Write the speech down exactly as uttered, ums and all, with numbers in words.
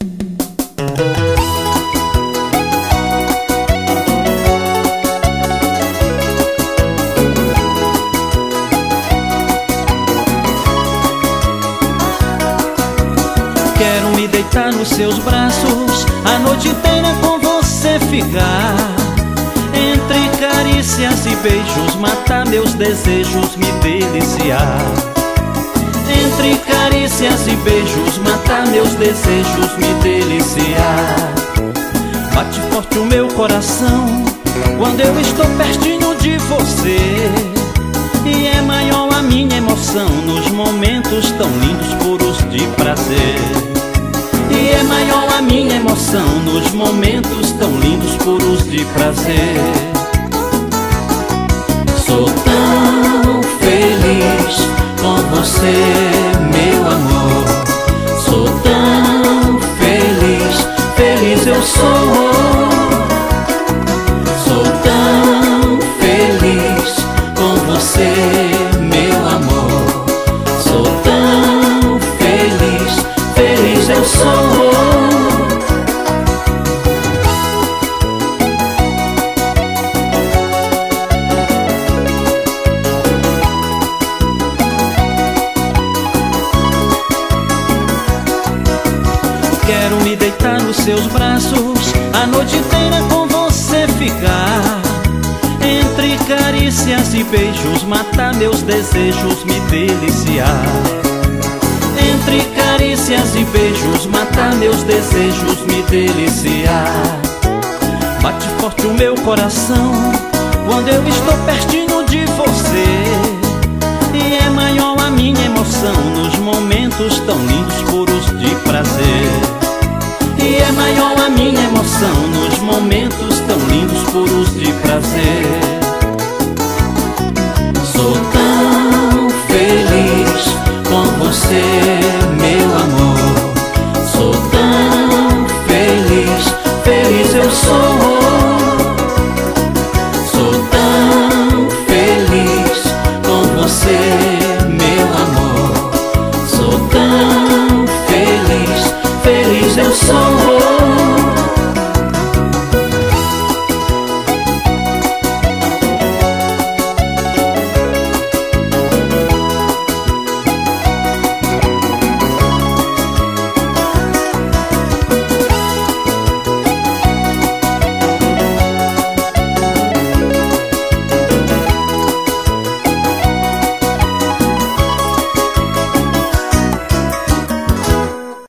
Quero me deitar nos seus braços, a noite inteira com você ficar. Entre carícias e beijos, matar meus desejos, me deliciar. Entre carícias e beijos, matar meus desejos, me deliciar. Bate forte o meu coração quando eu estou pertinho de você, e é maior a minha emoção nos momentos tão lindos, puros de prazer. E é maior a minha emoção nos momentos tão lindos, puros de prazer. Sou tão feliz com você, meu amor. Sou tão feliz, feliz eu sou. Sou tão feliz com você, meu amor. Sou tão feliz, feliz eu sou. Quero me deitar nos seus braços, a noite inteira com você ficar. Entre carícias e beijos, matar meus desejos, me deliciar. Entre carícias e beijos, matar meus desejos, me deliciar. Bate forte o meu coração quando eu estou pertinho de você, e é maior a minha emoção nos momentos tão lindos, puros de prazer. E é maior a minha emoção nos momentos